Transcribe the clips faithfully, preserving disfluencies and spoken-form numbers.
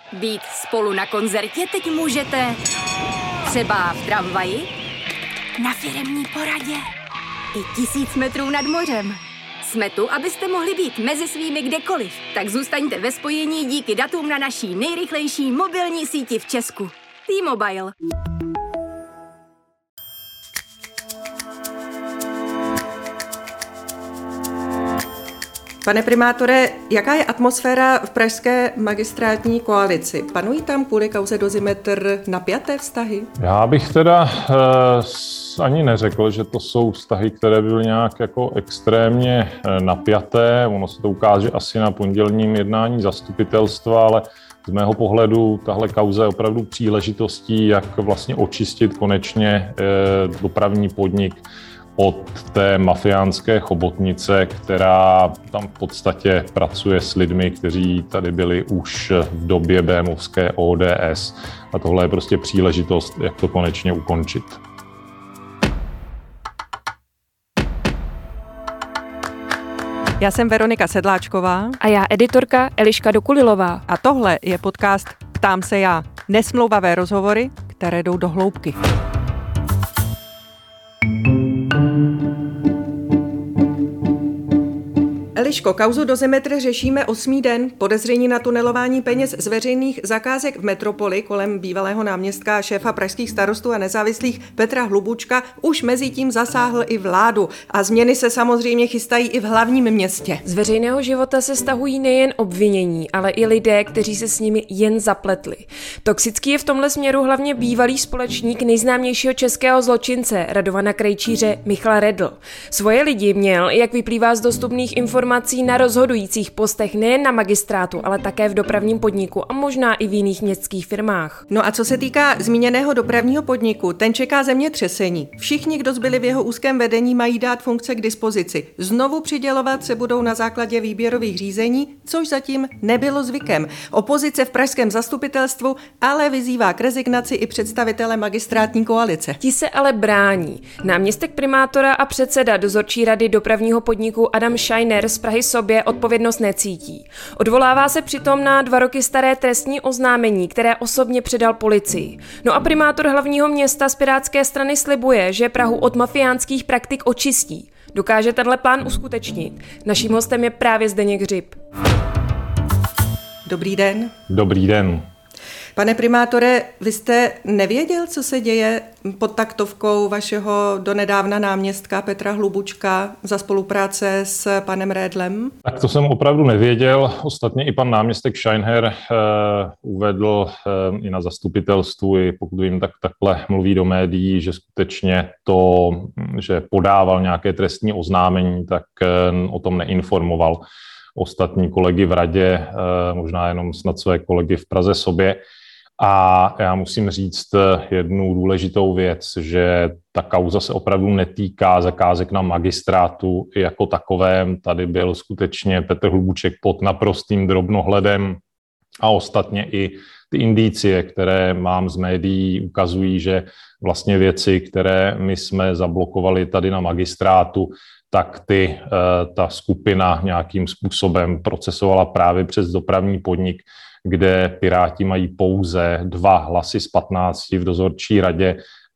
Být spolu na koncertě teď můžete třeba v tramvaji, na firemní poradě i tisíc metrů nad mořem. Jsme tu, abyste mohli být mezi svými kdekoliv. Tak zůstaňte ve spojení díky datům na naší nejrychlejší mobilní síti v Česku. T-Mobile. Pane primátore, jaká je atmosféra v pražské magistrátní koalici? Panují tam kvůli kauze Dozimetr napjaté vztahy? Já bych teda eh, ani neřekl, že to jsou vztahy, které byly nějak jako extrémně eh, napjaté. Ono se to ukáže asi na pondělním jednání zastupitelstva, ale z mého pohledu tahle kauza je opravdu příležitostí, jak vlastně očistit konečně eh, dopravní podnik od té mafiánské chobotnice, která tam v podstatě pracuje s lidmi, kteří tady byli už v době bémovské O D S. A tohle je prostě příležitost, jak to konečně ukončit. Já jsem Veronika Sedláčková. A já editorka Eliška Dokulilová. A tohle je podcast Ptám se já. Nesmlouvavé rozhovory, které jdou do hloubky. Eliško, kauzu Dozimetr řešíme osmý den. Podezření na tunelování peněz z veřejných zakázek v metropoli kolem bývalého náměstka šéfa pražských starostů a nezávislých Petra Hlubučka už mezi tím zasáhl i vládu. A změny se samozřejmě chystají i v hlavním městě. Z veřejného života se stahují nejen obvinění, ale i lidé, kteří se s nimi jen zapletli. Toxický je v tomhle směru hlavně bývalý společník nejznámějšího českého zločince Radovana Krejčíře Michal Redl. Svoje lidi měl, jak vyplývá z dostupných informací, na rozhodujících postech nejen na magistrátu, ale také v dopravním podniku a možná i v jiných městských firmách. No a co se týká zmíněného dopravního podniku, ten čeká zemětřesení. Všichni, kdo zbyli v jeho úzkém vedení, mají dát funkce k dispozici. Znovu přidělovat se budou na základě výběrových řízení, což zatím nebylo zvykem. Opozice v pražském zastupitelstvu ale vyzývá k rezignaci i představitele magistrátní koalice. Ti se ale brání. Náměstek primátora a předseda dozorčí rady dopravního podniku Adam Scheiner z Prahy sobě odpovědnost necítí. Odvolává se přitom na dva roky staré trestní oznámení, které osobně předal policii. No a primátor hlavního města z Pirátské strany slibuje, že Prahu od mafiánských praktik očistí. Dokáže tenhle plán uskutečnit? Naším hostem je právě Zdeněk Hřib. Dobrý den. Dobrý den. Pane primátore, vy jste nevěděl, co se děje pod taktovkou vašeho donedávna náměstka Petra Hlubučka za spolupráce s panem Redlem? Tak to jsem opravdu nevěděl. Ostatně i pan náměstek Scheinher eh, uvedl eh, i na zastupitelstvu, i pokud vím, tak takhle mluví do médií, že skutečně to, že podával nějaké trestní oznámení, tak eh, o tom neinformoval ostatní kolegy v radě, eh, možná jenom snad své kolegy v Praze sobě. A já musím říct jednu důležitou věc, že ta kauza se opravdu netýká zakázek na magistrátu jako takovém. Tady byl skutečně Petr Hlubuček pod naprostým drobnohledem a ostatně i ty indicie, které mám z médií, ukazují, že vlastně věci, které my jsme zablokovali tady na magistrátu, tak ty, ta skupina nějakým způsobem procesovala právě přes dopravní podnik, kde Piráti mají pouze dva hlasy z patnácti v dozorčí radě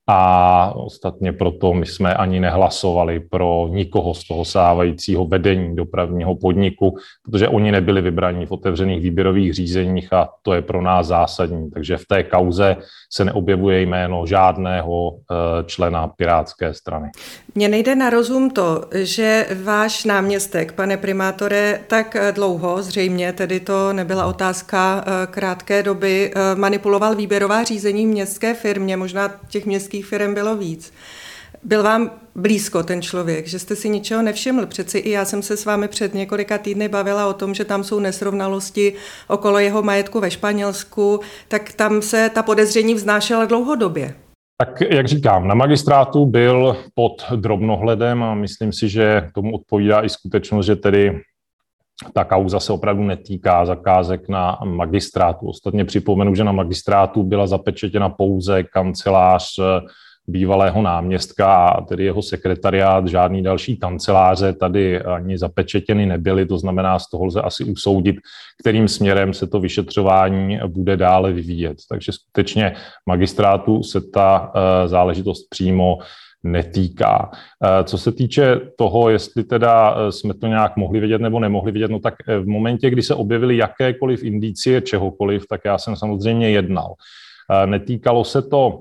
a ostatně proto my jsme ani nehlasovali pro nikoho z toho stávajícího vedení dopravního podniku, protože oni nebyli vybraní v otevřených výběrových řízeních a to je pro nás zásadní. Takže v té kauze se neobjevuje jméno žádného člena Pirátské strany. Mně nejde na rozum to, že váš náměstek, pane primátore, tak dlouho, zřejmě tedy to nebyla otázka krátké doby, manipuloval výběrová řízení v městské firmě, možná těch městských firm bylo víc. Byl vám blízko ten člověk, že jste si ničeho nevšiml? Přeci i já jsem se s vámi před několika týdny bavila o tom, že tam jsou nesrovnalosti okolo jeho majetku ve Španělsku, tak tam se ta podezření vznášela dlouhodobě. Tak jak říkám, na magistrátu byl pod drobnohledem a myslím si, že tomu odpovídá i skutečnost, že tedy ta kauza se opravdu netýká zakázek na magistrátu. Ostatně připomenu, že na magistrátu byla zapečetěna pouze kancelář bývalého náměstka a tedy jeho sekretariát, žádný další kanceláře tady ani zapečetěny nebyly, to znamená, z toho lze asi usoudit, kterým směrem se to vyšetřování bude dále vyvíjet. Takže skutečně magistrátu se ta záležitost přímo netýká. Co se týče toho, jestli teda jsme to nějak mohli vědět nebo nemohli vědět, no tak v momentě, kdy se objevily jakékoliv indicie čehokoliv, tak já jsem samozřejmě jednal. Netýkalo se to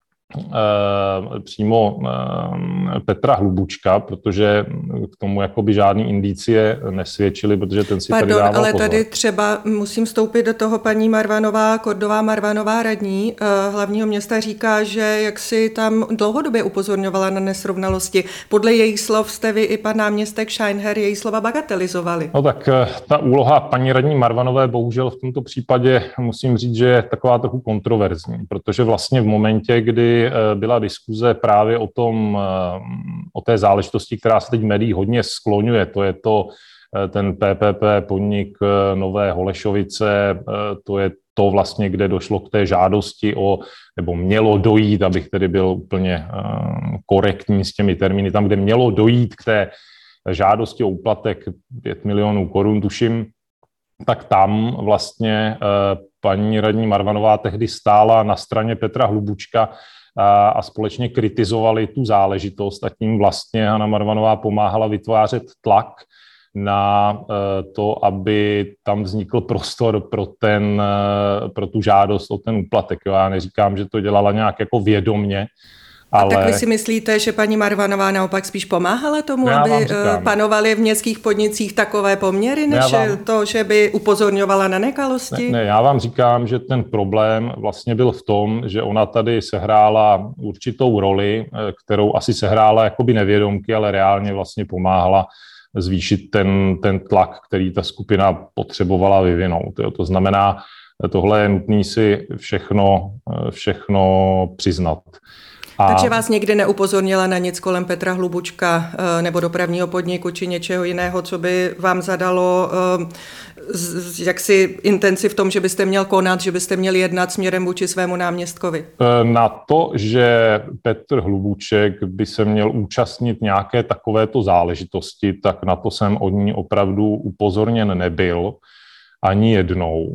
Uh, přímo uh, Petra Hlubučka, protože k tomu jakoby žádný indicie nesvědčily, protože ten si Pardon, tady dával ale pozor. tady třeba musím vstoupit do toho, paní Marvanová, Kordová Marvanová, radní uh, hlavního města, říká, že jak si tam dlouhodobě upozorňovala na nesrovnalosti. Podle jejich slov jste vy i pan náměstek Scheinher její slova bagatelizovali. No tak ta úloha paní radní Marvanové bohužel v tomto případě musím říct, že je taková trochu kontroverzní, protože vlastně v momentě, kdy byla diskuze právě o tom, o té záležitosti, která se teď v médiích hodně skloňuje. To je to ten P P P podnik Nové Holešovice, to je to vlastně, kde došlo k té žádosti o, nebo mělo dojít, abych tedy byl úplně korektní s těmi termíny, tam, kde mělo dojít k té žádosti o úplatek pět milionů korun, tuším, tak tam vlastně paní radní Marvanová tehdy stála na straně Petra Hlubučka a, a společně kritizovali tu záležitost a tím vlastně Hana Marvanová pomáhala vytvářet tlak na to, aby tam vznikl prostor pro, ten, pro tu žádost o ten úplatek. Jo, já neříkám, že to dělala nějak jako vědomně, ale... A tak vy si myslíte, že paní Marvanová naopak spíš pomáhala tomu, já aby panovaly v městských podnicích takové poměry, než vám... to, že by upozorňovala na nekalosti? Ne, ne, já vám říkám, že ten problém vlastně byl v tom, že ona tady sehrála určitou roli, kterou asi sehrála jakoby nevědomky, ale reálně vlastně pomáhala zvýšit ten, ten tlak, který ta skupina potřebovala vyvinout. Jo. To znamená, tohle je nutné si všechno, všechno přiznat. A... Takže vás někdy neupozornila na nic kolem Petra Hlubučka nebo dopravního podniku či něčeho jiného, co by vám zadalo jaksi intenci v tom, že byste měl konat, že byste měli jednat směrem vůči svému náměstkovi? Na to, že Petr Hlubuček by se měl účastnit nějaké takovéto záležitosti, tak na to jsem od ní opravdu upozorněn nebyl ani jednou.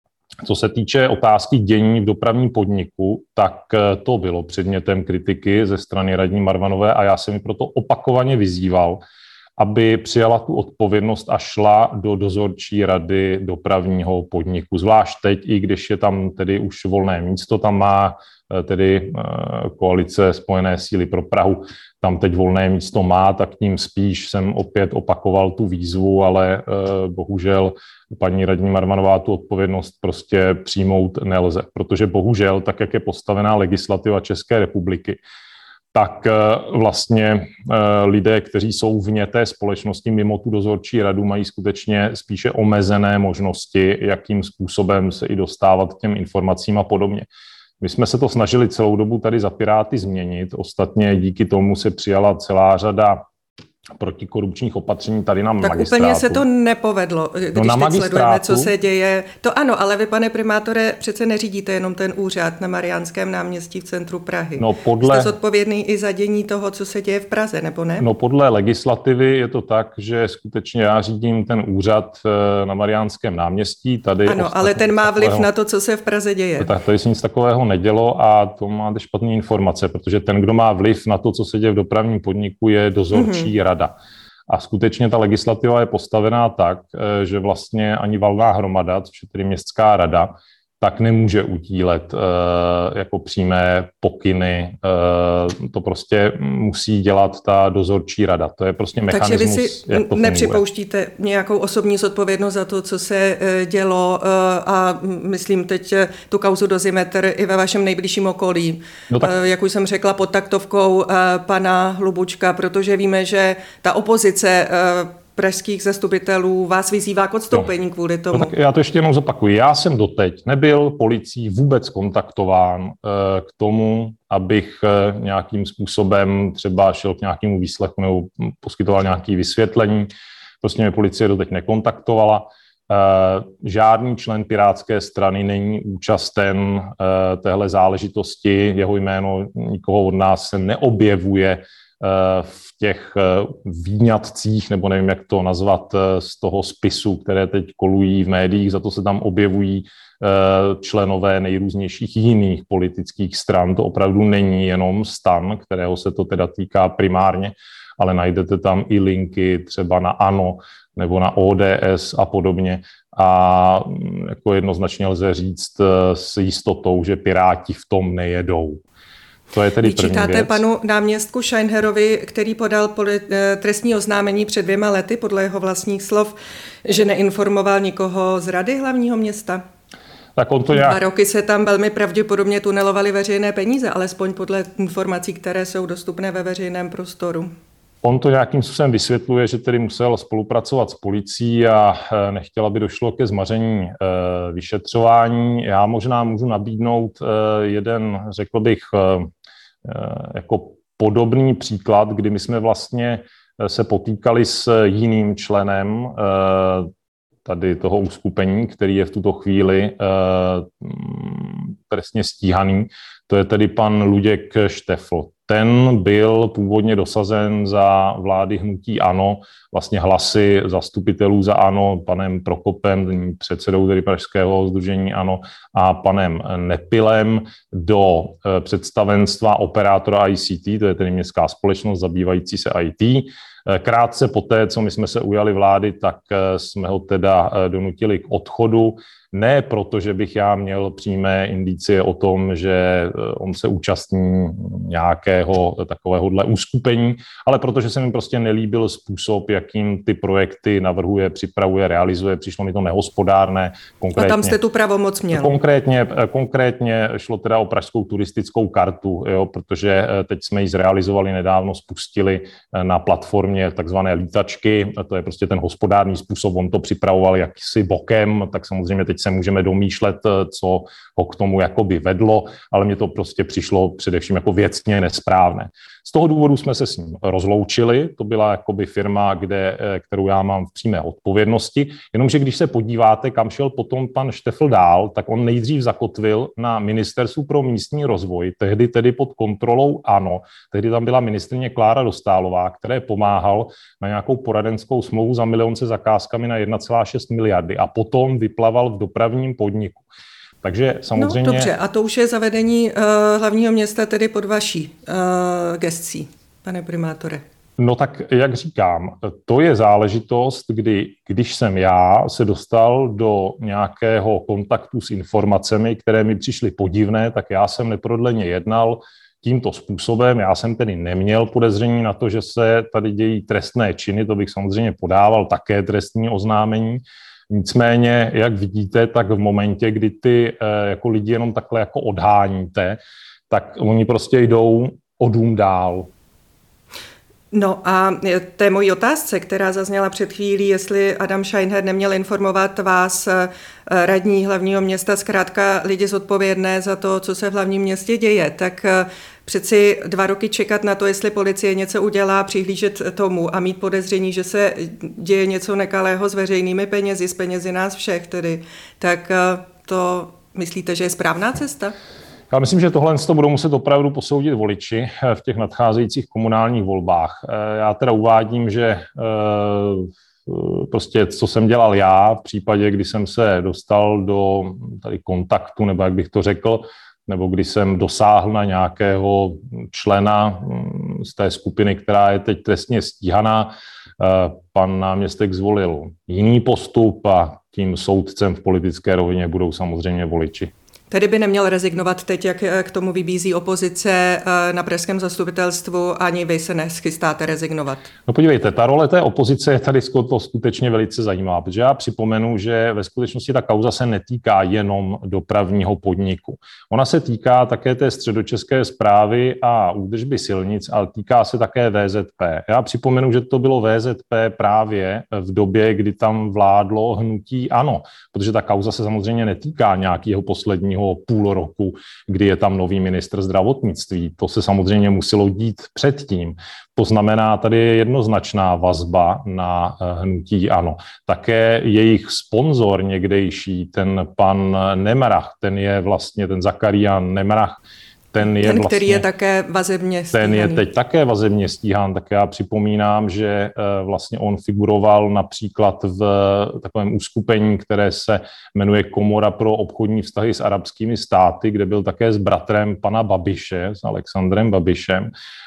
Co se týče otázky dění v dopravním podniku, tak to bylo předmětem kritiky ze strany radní Marvanové a já jsem ji proto opakovaně vyzýval, aby přijala tu odpovědnost a šla do dozorčí rady dopravního podniku. Zvlášť teď, i když je tam tedy už volné místo, tam má tedy koalice Spojené síly pro Prahu, tam teď volné místo má, tak tím spíš jsem opět opakoval tu výzvu, ale bohužel paní radní Marvanová tu odpovědnost prostě přijmout nelze, protože bohužel, tak jak je postavená legislativa České republiky, tak vlastně lidé, kteří jsou vně té společnosti mimo tu dozorčí radu, mají skutečně spíše omezené možnosti, jakým způsobem se i dostávat k těm informacím a podobně. My jsme se to snažili celou dobu tady za Piráty změnit, ostatně díky tomu se přijala celá řada protikorupčních opatření tady na tak magistrátu. Tak úplně se to nepovedlo, když no teď sledujeme, co se děje. To ano, ale vy, pane primátore, přece neřídíte jenom ten úřad na Mariánském náměstí v centru Prahy. No podle... Jste zodpovědný i za dění toho, co se děje v Praze, nebo ne? No podle legislativy je to tak, že skutečně já řídím ten úřad na Mariánském náměstí. Tady ano, ale ten má vliv takového... na to, co se v Praze děje. Tak tady se nic takového nedělo a to máte špatné informace, protože ten, kdo má vliv na to, co se děje v dopravním podniku, je dozorčí mm-hmm. rada. A skutečně ta legislativa je postavená tak, že vlastně ani valná hromada, což je tedy městská rada, tak nemůže udílet jako přímé pokyny. To prostě musí dělat ta dozorčí rada. To je prostě mechanismus. Takže vy si jak to nepřipouštíte nějakou osobní zodpovědnost za to, co se dělo a myslím teď tu kauzu Dozimetr i ve vašem nejbližším okolí. No tak... Jak už jsem řekla, pod taktovkou pana Hlubučka, protože víme, že ta opozice pražských zastupitelů vás vyzývá k odstoupení no. kvůli tomu. No, tak já to ještě jednou zopakuju. Já jsem doteď nebyl policií vůbec kontaktován eh, k tomu, abych eh, nějakým způsobem třeba šel k nějakému výslechu nebo poskytoval nějaké vysvětlení. Prostě mě policie doteď nekontaktovala. Žádný člen Pirátské strany není účasten téhle záležitosti, jeho jméno nikoho od nás se neobjevuje v těch výňatcích, nebo nevím, jak to nazvat, z toho spisu, které teď kolují v médiích, za to se tam objevují členové nejrůznějších jiných politických stran. To opravdu není jenom STAN, kterého se to teda týká primárně, ale najdete tam i linky třeba na ANO nebo na O D S a podobně. A jako jednoznačně lze říct s jistotou, že Piráti v tom nejedou. To je tedy Vyčítáte panu náměstku Scheinherovi, který podal trestní oznámení před dvěma lety, podle jeho vlastních slov, že neinformoval nikoho z Rady hlavního města? Tak on to nějak... Dva roky se tam velmi pravděpodobně tunelovaly veřejné peníze, alespoň podle informací, které jsou dostupné ve veřejném prostoru. On to nějakým způsobem vysvětluje, že tedy musel spolupracovat s policií a nechtěl, aby došlo ke zmaření vyšetřování. Já možná můžu nabídnout jeden, řekl bych, jako podobný příklad, kdy my jsme vlastně se potýkali s jiným členem tady toho uskupení, který je v tuto chvíli trestně stíhaný. To je tedy pan Luděk Štefl. Ten byl původně dosazen za vlády hnutí ANO, vlastně hlasy zastupitelů za ANO, panem Prokopem, předsedou tedy pražského sdružení ANO, a panem Nepilem do představenstva operátora I C T, to je tedy městská společnost zabývající se I T. Krátce poté, co my jsme se ujali vlády, tak jsme ho teda donutili k odchodu. Ne proto, že bych já měl přímé indicie o tom, že on se účastní nějakého takovéhohle uskupení, ale protože se mi prostě nelíbil způsob, jakým ty projekty navrhuje, připravuje, realizuje. Přišlo mi to nehospodárné. Konkrétně, a tam jste tu pravomoc měl. Konkrétně, konkrétně šlo teda o pražskou turistickou kartu, jo, protože teď jsme ji zrealizovali nedávno, spustili na platformě takzvané lítačky. A to je prostě ten hospodárný způsob. On to připravoval jakýsi bokem, tak samozřejmě teď se můžeme domýšlet, co ho k tomu jakoby vedlo, ale mně to prostě přišlo především jako věcně nesprávné. Z toho důvodu jsme se s ním rozloučili, to byla jakoby firma, kde, kterou já mám v přímé odpovědnosti, jenomže když se podíváte, kam šel potom pan Štefl dál, tak on nejdřív zakotvil na Ministerstvu pro místní rozvoj, tehdy tedy pod kontrolou ANO, tehdy tam byla ministryně Klára Dostálová, které pomáhal na nějakou poradenskou smlouvu za milion se zakázkami na jedna celá šest miliardy a potom vyplaval v dopravním podniku. Takže samozřejmě... No dobře, a to už je zavedení uh, hlavního města tedy pod vaší uh, gescí, pane primátore. No tak, jak říkám, to je záležitost, kdy, když jsem já se dostal do nějakého kontaktu s informacemi, které mi přišly podivné, tak já jsem neprodleně jednal tímto způsobem. Já jsem tedy neměl podezření na to, že se tady dějí trestné činy, to bych samozřejmě podával také trestní oznámení. Nicméně, jak vidíte, tak v momentě, kdy ty jako lidi jenom takhle jako odháníte, tak oni prostě jdou o dům dál. No a té mojí otázce, která zazněla před chvílí, jestli Adam Scheinher neměl informovat vás, radní hlavního města, zkrátka lidi zodpovědné za to, co se v hlavním městě děje, tak přeci dva roky čekat na to, jestli policie něco udělá, přihlížet tomu a mít podezření, že se děje něco nekalého s veřejnými penězi, s penězi nás všech tedy, tak to myslíte, že je správná cesta? Já myslím, že tohle to budou muset opravdu posoudit voliči v těch nadcházejících komunálních volbách. Já teda uvádím, že prostě co jsem dělal já v případě, kdy jsem se dostal do tady kontaktu, nebo jak bych to řekl, nebo kdy jsem dosáhl na nějakého člena z té skupiny, která je teď trestně stíhaná. Pan náměstek zvolil jiný postup a tím soudcem v politické rovině budou samozřejmě voliči. Tedy by neměl rezignovat teď, jak k tomu vybízí opozice na pražském zastupitelstvu, ani vy se neschystáte rezignovat? No podívejte, ta role té opozice je tady to skutečně velice zajímavá, protože já připomenu, že ve skutečnosti ta kauza se netýká jenom dopravního podniku. Ona se týká také té středočeské správy a údržby silnic, ale týká se také V Z P. Já připomenu, že to bylo V Z P právě v době, kdy tam vládlo hnutí ANO, protože ta kauza se samozřejmě netýká nějakého posledního posledního půl roku, kdy je tam nový ministr zdravotnictví. To se samozřejmě muselo dít předtím. To znamená, tady je jednoznačná vazba na hnutí ANO. Také jejich sponzor někdejší, ten pan Nemrach, ten je vlastně ten Zakarian Nemrach, ten, je ten vlastně, který je také vazebně stíhaný. Ten je teď také vazebně stíhán, tak já připomínám, že vlastně on figuroval například v takovém uskupení, které se jmenuje Komora pro obchodní vztahy s arabskými státy, kde byl také s bratrem pana Babiše, s Alexandrem Babišem.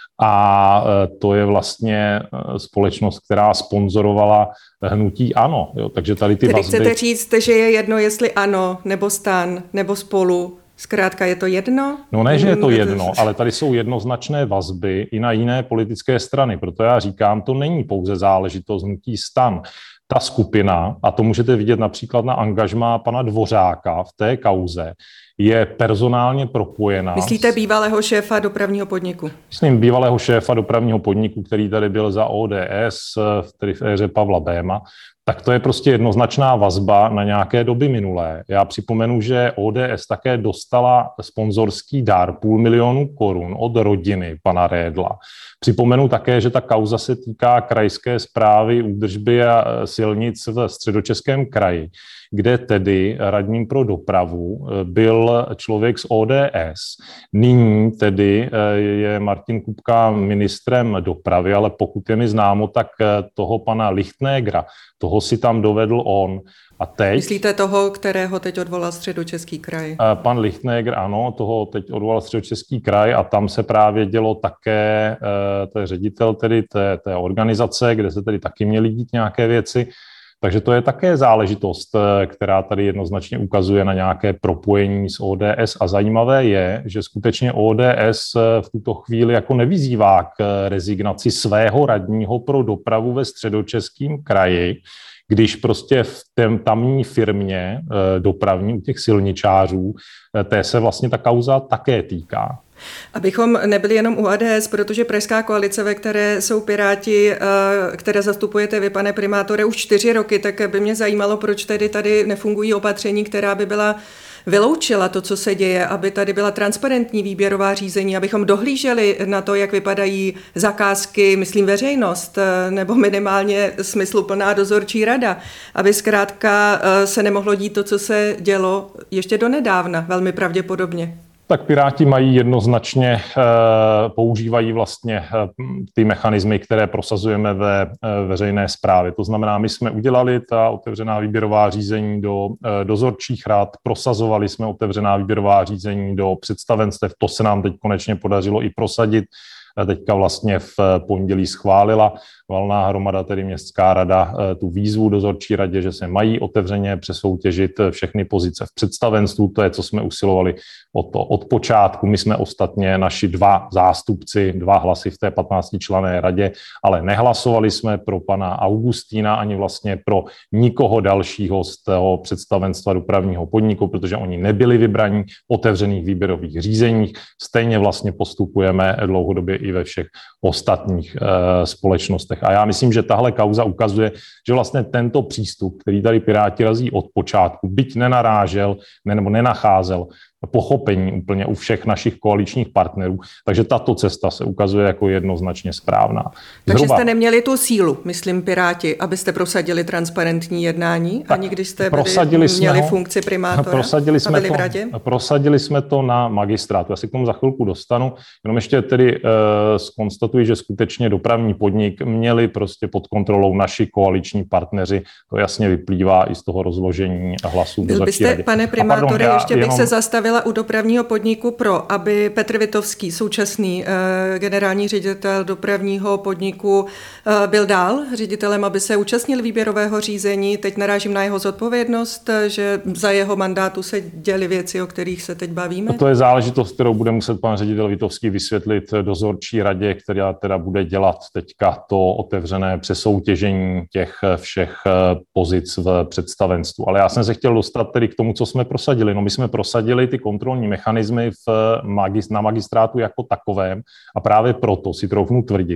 A to je vlastně společnost, která sponzorovala hnutí ANO. Jo. Takže tady ty Tedy vazby... chcete říct, že je jedno, jestli ANO, nebo STAN, nebo Spolu? Zkrátka je to jedno? No ne, že je to jedno, ale tady jsou jednoznačné vazby i na jiné politické strany. Proto já říkám, to není pouze záležitost hnutí STAN. Ta skupina, a to můžete vidět například na angažmá pana Dvořáka v té kauze, je personálně propojená. Myslíte bývalého šéfa dopravního podniku? Myslím bývalého šéfa dopravního podniku, který tady byl za O D S, tedy v éře Pavla Béma. Tak to je prostě jednoznačná vazba na nějaké doby minulé. Já připomenu, že O D S také dostala sponzorský dar půl milionu korun od rodiny pana Redla. Připomenu také, že ta kauza se týká krajské správy údržby a silnic v Středočeském kraji, kde tedy radním pro dopravu byl člověk z O D S. Nyní tedy je Martin Kupka ministrem dopravy, ale pokud je mi známo, tak toho pana Lichtnegera, toho si tam dovedl on. A teď... Myslíte toho, kterého teď odvolal Středočeský kraj? Pan Lichtneger, ano, toho teď odvolal Středočeský kraj a tam se právě dělo také, to je ředitel tedy té, té organizace, kde se tedy taky měly dít nějaké věci. Takže to je také záležitost, která tady jednoznačně ukazuje na nějaké propojení s O D S a zajímavé je, že skutečně O D S v tuto chvíli jako nevyzývá k rezignaci svého radního pro dopravu ve Středočeském kraji, když prostě v té tamní firmě dopravní u těch silničářů, té se vlastně ta kauza také týká. Abychom nebyli jenom u A D S, protože Pražská koalice, ve které jsou Piráti, které zastupujete vy, pane primátore, už čtyři roky, tak by mě zajímalo, proč tedy tady nefungují opatření, která by byla vyloučila to, co se děje, aby tady byla transparentní výběrová řízení, abychom dohlíželi na to, jak vypadají zakázky, myslím veřejnost, nebo minimálně smysluplná dozorčí rada, aby zkrátka se nemohlo dít to, co se dělo ještě donedávna, velmi pravděpodobně. Tak Piráti mají jednoznačně, používají vlastně ty mechanismy, které prosazujeme ve veřejné správě. To znamená, my jsme udělali ta otevřená výběrová řízení do dozorčích rad, prosazovali jsme otevřená výběrová řízení do představenstev, to se nám teď konečně podařilo i prosadit. Teďka vlastně v pondělí schválila valná hromada, tedy městská rada, tu výzvu dozorčí radě, že se mají otevřeně přesoutěžit všechny pozice v představenstvu. To je, co jsme usilovali o to od počátku. My jsme ostatně naši dva zástupci, dva hlasy v té patnáctičlenné radě, ale nehlasovali jsme pro pana Augustína ani vlastně pro nikoho dalšího z toho představenstva dopravního podniku, protože oni nebyli vybraní v otevřených výběrových řízeních. Stejně vlastně postupujeme dlouhodobě i ve všech ostatních e, společnostech. A já myslím, že tahle kauza ukazuje, že vlastně tento přístup, který tady Piráti razí od počátku, byť nenarážel nebo nenacházel pochopení úplně u všech našich koaličních partnerů, takže tato cesta se ukazuje jako jednoznačně správná. Takže Zhruba... jste neměli tu sílu, myslím Piráti, abyste prosadili transparentní jednání, tak ani když jste byli, měli ho, funkci primátora prosadili jsme a byli to, v radě? Prosadili jsme to na magistrátu. Já si k tomu za chvilku dostanu, jenom ještě tedy uh, zkonstatuji, že skutečně dopravní podnik měli prostě pod kontrolou naši koaliční partneři. To jasně vyplývá i z toho rozložení hlasů. Byl byste, pane primátore, pardon, ještě bych jenom... se zastavila u dopravního podniku pro, aby Petr Vitovský, současný uh, generální ředitel dopravního podniku, uh, byl dál ředitelem, aby se účastnil výběrového řízení. Teď narážím na jeho zodpovědnost, že za jeho mandátu se děly věci, o kterých se teď bavíme. To je záležitost, kterou bude muset pan ředitel Vitovský vysvětlit dozorčí radě, která teda bude dělat teďka to otevřené přesoutěžení těch všech pozic v představenstvu. Ale já jsem se chtěl dostat tedy k tomu, co jsme prosadili. No my jsme prosadili ty kontrolní mechanismy v magist- na magistrátu jako takovém a právě proto si troufnu tvrdit,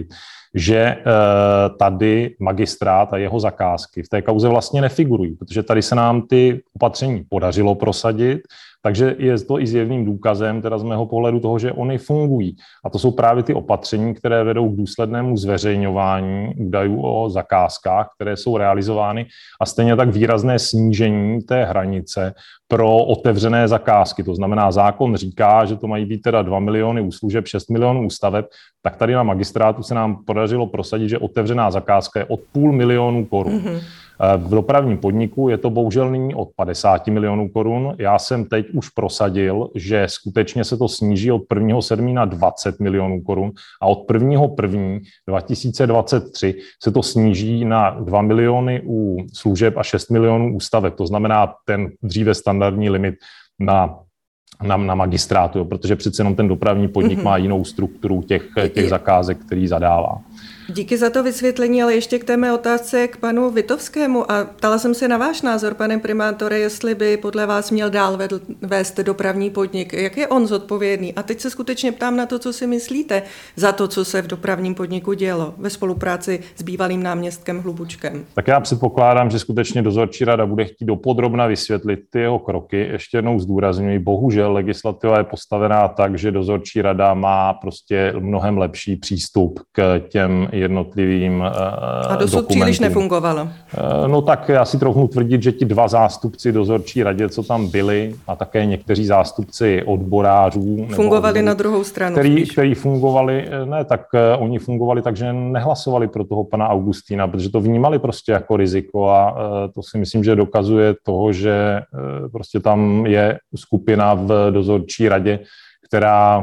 že tady magistrát a jeho zakázky v té kauze vlastně nefigurují, protože tady se nám ty opatření podařilo prosadit, takže je to i zjevným důkazem, teda z mého pohledu toho, že ony fungují. A to jsou právě ty opatření, které vedou k důslednému zveřejňování údajů o zakázkách, které jsou realizovány, a stejně tak výrazné snížení té hranice pro otevřené zakázky. To znamená, zákon říká, že to mají být teda dva miliony u služeb, šest milionů u staveb, tak tady na magistrátu se nám podařilo prosadit, že otevřená zakázka je od půl milionu korun. Mm-hmm. V dopravním podniku je to bohužel nyní od padesát milionů korun. Já jsem teď už prosadil, že skutečně se to sníží od prvního sedmého na dvacet milionů korun a od prvního prvního dva tisíce dvacet tři se to sníží na dva miliony u služeb a šest milionů u staveb. To znamená ten dříve standardní limit na Na, na magistrátu, jo, protože přece jenom ten dopravní podnik mm-hmm. má jinou strukturu těch, těch zakázek, který zadává. Díky za to vysvětlení, ale ještě k té mé otázce k panu Vitovskému. A ptala jsem se na váš názor, pane primátore, jestli by podle vás měl dál vedl, vést dopravní podnik. Jak je on zodpovědný? A teď se skutečně ptám na to, co si myslíte za to, co se v dopravním podniku dělo ve spolupráci s bývalým náměstkem Hlubučkem. Tak já předpokládám, že skutečně dozorčí rada bude chtít dopodrobna vysvětlit ty jeho kroky. Ještě jednou zdůrazňuji, bohužel legislativa je postavená tak, že dozorčí rada má prostě mnohem lepší přístup k těm jednotlivým A dosud dokumentům. Příliš nefungovalo. No tak já si trochu tvrdit, že ti dva zástupci dozorčí radě, co tam byli, a také někteří zástupci odborářů, fungovali odborů, na druhou stranu. Který, který fungovali, ne, tak oni fungovali tak, že nehlasovali pro toho pana Augustína, protože to vnímali prostě jako riziko a to si myslím, že dokazuje toho, že prostě tam je skupina v dozorčí radě, která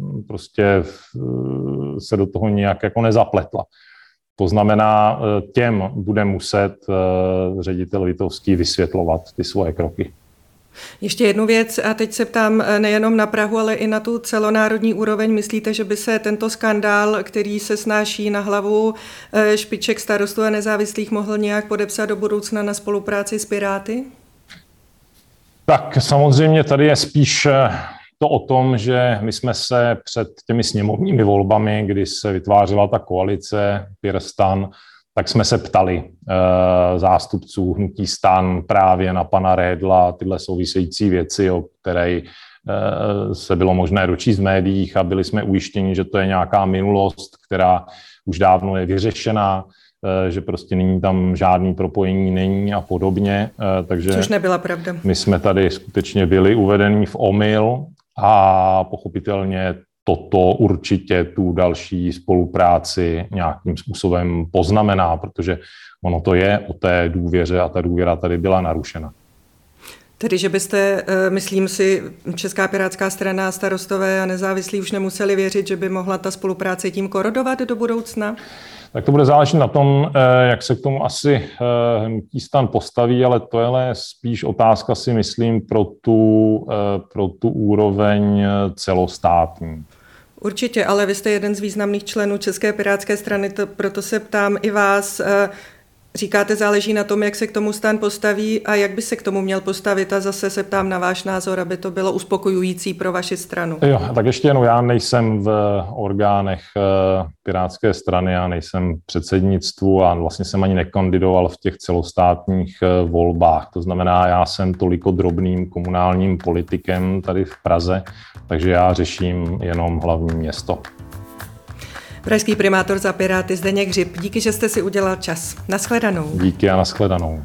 prostě se do toho nějak jako nezapletla. To znamená, těm bude muset ředitel Vitovský vysvětlovat ty svoje kroky. Ještě jednu věc, a teď se ptám nejenom na Prahu, ale i na tu celonárodní úroveň. Myslíte, že by se tento skandál, který se snáší na hlavu špiček starostů a nezávislých, mohl nějak podepsat do budoucna na spolupráci s Piráty? Tak samozřejmě tady je spíš to o tom, že my jsme se před těmi sněmovními volbami, kdy se vytvářela ta koalice PirStan, tak jsme se ptali e, zástupců hnutí STAN právě na pana Redla tyhle související věci, o které e, se bylo možné dočíst v médiích, a byli jsme ujištěni, že to je nějaká minulost, která už dávno je vyřešená, e, že prostě nyní tam žádný propojení není a podobně. E, takže což nebyla pravda. My jsme tady skutečně byli uvedení v omyl a pochopitelně toto určitě tu další spolupráci nějakým způsobem poznamená, protože ono to je o té důvěře a ta důvěra tady byla narušena. Tedy, že byste, myslím si, Česká pirátská strana, Starostové a nezávislí už nemuseli věřit, že by mohla ta spolupráce tím korodovat do budoucna? Tak to bude záležet na tom, jak se k tomu asi hnutí STAN postaví, ale to je spíš otázka, si myslím, pro tu, pro tu úroveň celostátní. Určitě, ale vy jste jeden z významných členů České pirátské strany, to, proto se ptám i vás. Říkáte, záleží na tom, jak se k tomu STAN postaví a jak by se k tomu měl postavit, a zase se ptám na váš názor, aby to bylo uspokojující pro vaši stranu. Jo, tak ještě jednou, já nejsem v orgánech Pirátské strany, já nejsem v předsednictvu a vlastně jsem ani nekandidoval v těch celostátních volbách. To znamená, já jsem toliko drobným komunálním politikem tady v Praze, takže já řeším jenom hlavní město. Pražský primátor za Piráty Zdeněk Hřib. Díky, že jste si udělal čas. Naschledanou. Díky a naschledanou.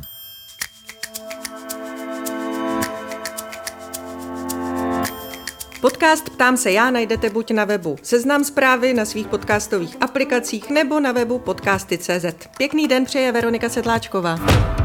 Podcast Ptám se já najdete buď na webu Seznam Zprávy, na svých podcastových aplikacích nebo na webu podcasty tečka cé zet. Pěkný den přeje Veronika Sedláčková.